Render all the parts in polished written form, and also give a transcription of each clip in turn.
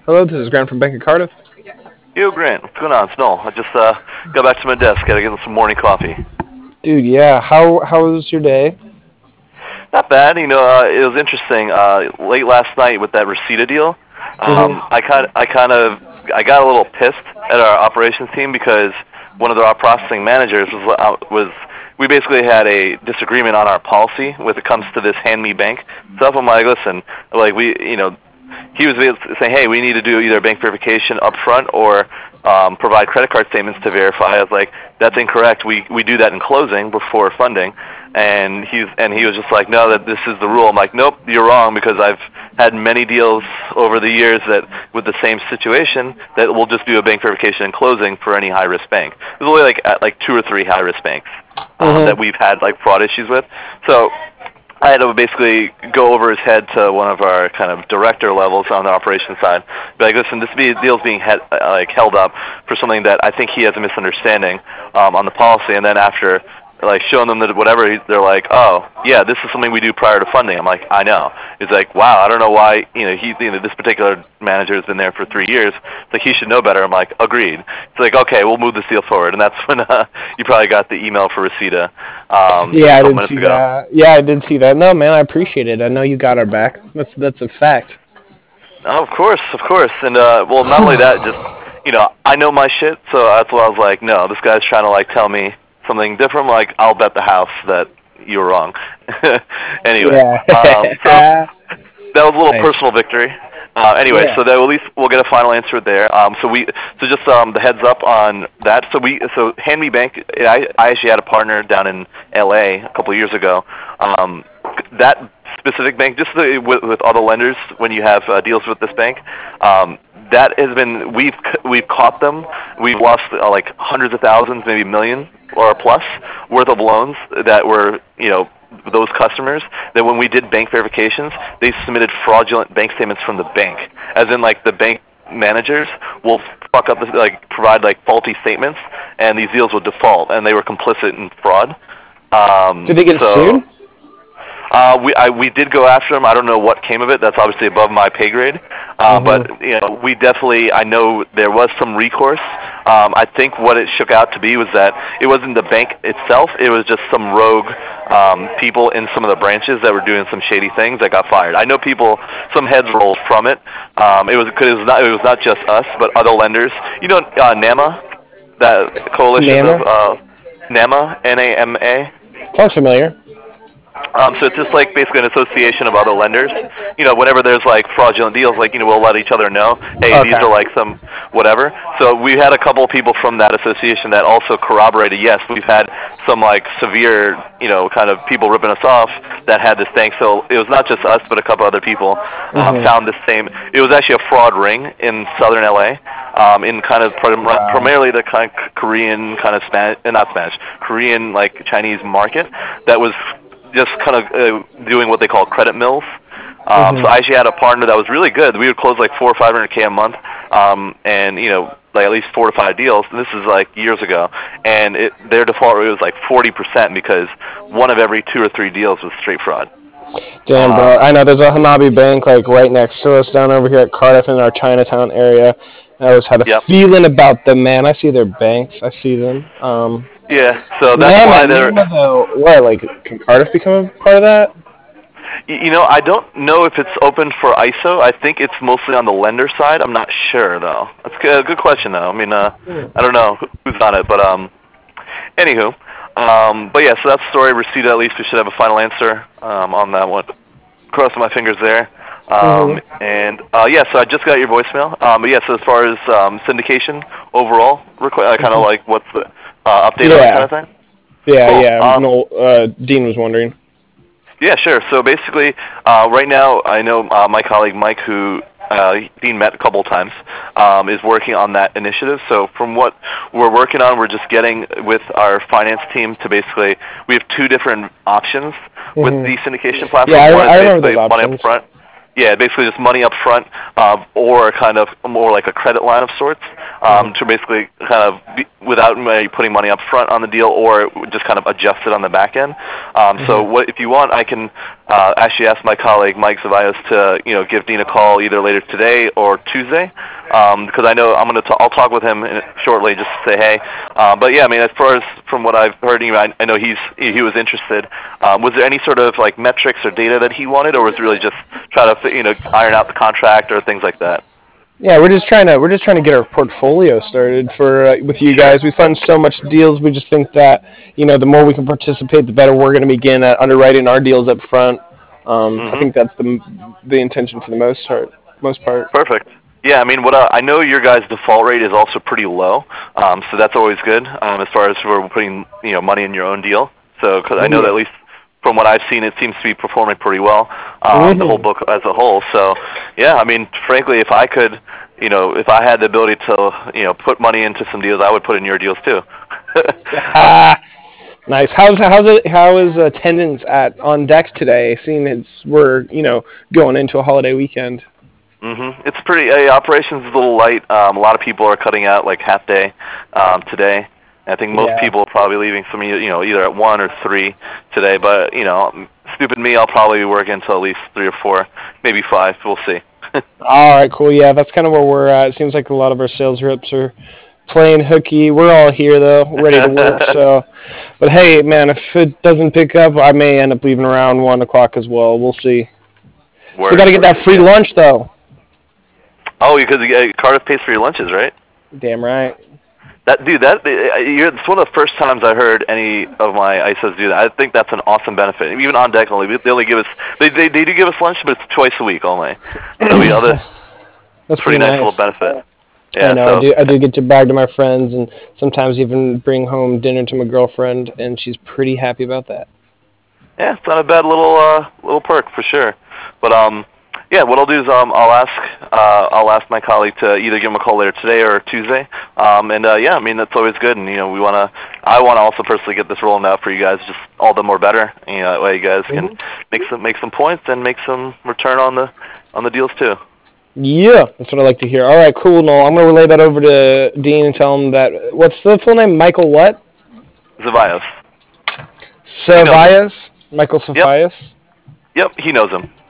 Hello, this is Grant from Bank of Cardiff. Yo, Grant, what's going on? It's Noel. I just got back to my desk. Gotta get some morning coffee. Dude, yeah, how was your day? Not bad. It was interesting. Late last night with that Reseda deal, hmm I got a little pissed at our operations team because one of our processing managers was we basically had a disagreement on our policy when it comes to this hand me bank stuff. I'm like, listen, like he was saying, hey, we need to do either bank verification up front or provide credit card statements to verify. I was like, that's incorrect. We do that in closing before funding. And he was just like, no, that this is the rule. I'm like, nope, you're wrong, because I've had many deals over the years that with the same situation that we'll just do a bank verification in closing for any high risk bank. There's only like two or three high risk banks that we've had like fraud issues with. So I had to basically go over his head to one of our kind of director levels on the operations side. Be like, listen, this deal's being held up for something that I think he has a misunderstanding on the policy. And then after showing them that whatever, they're like, oh yeah, this is something we do prior to funding. I'm like, I know. It's like, wow, I don't know why this particular manager has been there for 3 years. It's like, he should know better. I'm like, agreed. It's like, okay, we'll move this deal forward. And that's when you probably got the email for Reseda. Yeah, I a couple did minutes see ago. that. Yeah, I did see that. No, man, I appreciate it. I know you got our back. That's a fact. Oh, of course, of course. And well, not only that, just I know my shit, so that's why I was like, no, this guy's trying to tell me something different. Like, I'll bet the house that you were wrong. Anyway, Yeah. so that was a little Nice. personal victory. Anyway, Yeah. so that at least we'll get a final answer there. So just the heads up on that. So Hand Me Bank, I actually had a partner down in L.A. a couple of years ago. That specific bank, just with other lenders, when you have deals with this bank, that has been we've caught them. We've lost like hundreds of thousands, maybe million or plus worth of loans that were those customers that when we did bank verifications, they submitted fraudulent bank statements from the bank, as in the bank managers will fuck up provide faulty statements, and these deals will default, and they were complicit in fraud. Did they get So sued? we did go after them. I don't know what came of it. That's obviously above my pay grade. hmm But we definitely. I know there was some recourse. I think what it shook out to be was that it wasn't the bank itself. It was just some rogue people in some of the branches that were doing some shady things that got fired. I know people. Some heads rolled from it. It was not just us, but other lenders. NAMA, that coalition of Nana? NAMA, NAMA. Sounds familiar. So it's just basically an association of other lenders. Whenever there's fraudulent deals, we'll let each other know, hey, these Okay. are some whatever. So we had a couple of people from that association that also corroborated. Yes, we've had some severe, kind of people ripping us off that had this thing. So it was not just us, but a couple other people hmm found the same. It was actually a fraud ring in southern LA. In kind of Wow. primarily the kind of Korean kind of Spanish, not Spanish, Korean Chinese market that was just kind of doing what they call credit mills. So hmm I actually had a partner that was really good. We would close 400-500K a month, and at least 4 to 5 deals. This is years ago, and their default rate was 40% because one of every 2 or 3 deals was straight fraud. Damn, bro. Um, I know there's a Hanabi Bank right next to us down over here at Cardiff in our Chinatown area. I always had a yep. feeling about them, man. I see their banks. I see them. Yeah. So that's Nama, why they're. Nama though. What? Can Cardiff become a part of that? I don't know if it's open for ISO. I think it's mostly on the lender side. I'm not sure though. That's a good question though. I mean, I don't know who's on it, but anywho, but yeah. So that's the story. Reseda. At least we should have a final answer on that one. Crossing my fingers there. hmm And yeah, so I just got your voicemail. But yeah, so as far as syndication overall, kind of what's the update on it kind Yeah. of thing. Yeah, Cool. yeah. No, Dean was wondering. Yeah, sure. So basically, right now, I know my colleague Mike, who Dean met a couple times, is working on that initiative. So from what we're working on, we're just getting with our finance team to basically, we have 2 different options with hmm the syndication Yeah, platform. One is I remember basically those money up options. front. Yeah, basically just money up front, or kind of more like a credit line of sorts, to basically kind of without putting money up front on the deal, or just kind of adjust it on the back end. So what if you want, I can actually ask my colleague Mike Zavaios to give Dean a call either later today or Tuesday, because I know I'll talk with him shortly just to say hey. But yeah, I mean, as far as from what I've heard, I know he was interested. Was there any sort of like metrics or data that he wanted, or was it really just try to iron out the contract or things like that? Yeah, we're just trying to get our portfolio started for with you guys. We fund so much deals. We just think that the more we can participate, the better we're going to begin at underwriting our deals up front. I think that's the intention for the most part. Perfect. Yeah, I mean, what I know your guys' default rate is also pretty low, so that's always good as far as we're putting money in your own deal. So because I know that at least from what I've seen, it seems to be performing pretty well, the whole book as a whole. So yeah, I mean, frankly, if I could, if I had the ability to put money into some deals, I would put in your deals too. Nice. How is attendance on deck today? Seeing we're going into a holiday weekend. It's pretty. Operations is a little light. A lot of people are cutting out like half day today. I think most people are probably leaving from either at 1 or 3 today. But stupid me, I'll probably be working until at least 3 or 4, maybe 5. We'll see. All right, cool. Yeah, that's kind of where we're at. It seems like a lot of our sales reps are playing hooky. We're all here though, ready to work. So, but hey, man, if it doesn't pick up, I may end up leaving around 1 o'clock as well. We'll see. Still got to get that free lunch though. Oh, because Cardiff pays for your lunches, right? Damn right. It's one of the first times I heard any of my ISOs do that. I think that's an awesome benefit. Even on deck only, they only give us they do give us lunch, but it's twice a week only. So that's pretty nice little benefit. Yeah, I know. I do get to brag to my friends, and sometimes even bring home dinner to my girlfriend, and she's pretty happy about that. Yeah, it's not a bad little perk for sure. But yeah, what I'll do is I'll ask my colleague to either give him a call later today or Tuesday. Yeah, I mean that's always good, and I want to also personally get this rolling out for you guys, just all the more better. That way you guys can make some points and make some return on the deals too. Yeah, that's what I like to hear. All right, cool, Noel. I'm going to relay that over to Dean and tell him that. What's the full name? Michael what? Zavaios. Michael Zavaios? Yep, he knows him.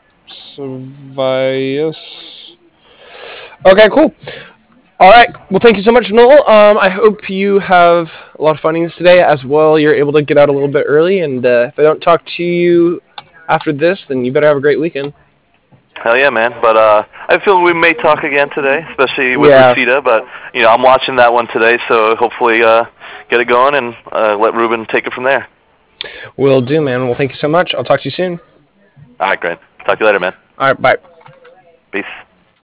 Zavaios. Okay, cool. All right. Well, thank you so much, Noel. I hope you have a lot of fun today as well. You're able to get out a little bit early, and if I don't talk to you after this, then you better have a great weekend. Hell yeah, man. But I feel we may talk again today, especially with Rosita. But I'm watching that one today, so hopefully get it going and let Ruben take it from there. Will do, man. Well, thank you so much. I'll talk to you soon. All right, great. Talk to you later, man. All right, bye. Peace.